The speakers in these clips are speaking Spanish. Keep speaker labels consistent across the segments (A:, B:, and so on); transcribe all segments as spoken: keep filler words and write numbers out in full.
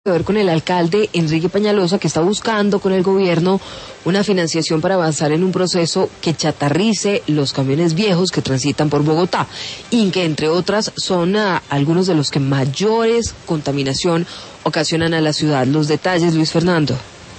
A: ver con el alcalde Enrique Peñalosa, que está buscando con el gobierno una financiación para avanzar en un proceso que chatarrice los camiones viejos que transitan por Bogotá y que, entre otras, son uh, algunos de los que mayores contaminación ocasionan a la ciudad. Los detalles, Luis Fernando.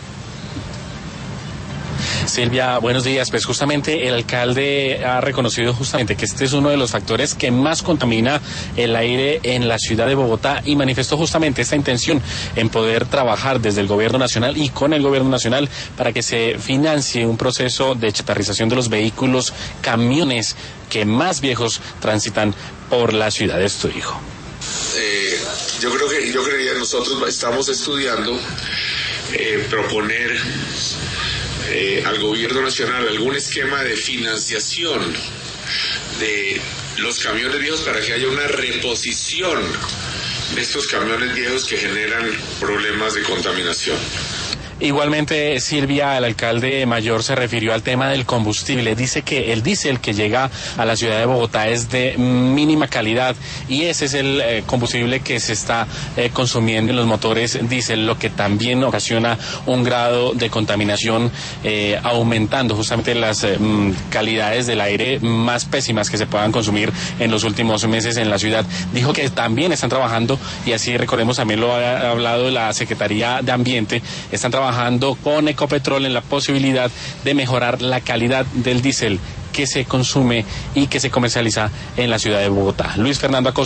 B: Silvia, buenos días. Pues justamente el alcalde ha reconocido justamente que este es uno de los factores que más contamina el aire en la ciudad de Bogotá y manifestó justamente esta intención en poder trabajar desde el gobierno nacional y con el gobierno nacional para que se financie un proceso de chatarrización de los vehículos, camiones que más viejos transitan por la ciudad. Esto dijo.
C: Eh, yo creo que yo creía nosotros estamos estudiando eh, proponer Eh, al gobierno nacional algún esquema de financiación de los camiones viejos para que haya una reposición de estos camiones viejos que generan problemas de contaminación.
B: Igualmente, Silvia, el alcalde mayor se refirió al tema del combustible. Dice que el diésel que llega a la ciudad de Bogotá es de mínima calidad y ese es el eh, combustible que se está eh, consumiendo en los motores diésel, lo que también ocasiona un grado de contaminación, eh, aumentando justamente las eh, calidades del aire más pésimas que se puedan consumir en los últimos meses en la ciudad. Dijo que también están trabajando, y así recordemos, también lo ha hablado la Secretaría de Ambiente, están trabajando trabajando con Ecopetrol en la posibilidad de mejorar la calidad del diésel que se consume y que se comercializa en la ciudad de Bogotá. Luis Fernando Acosta.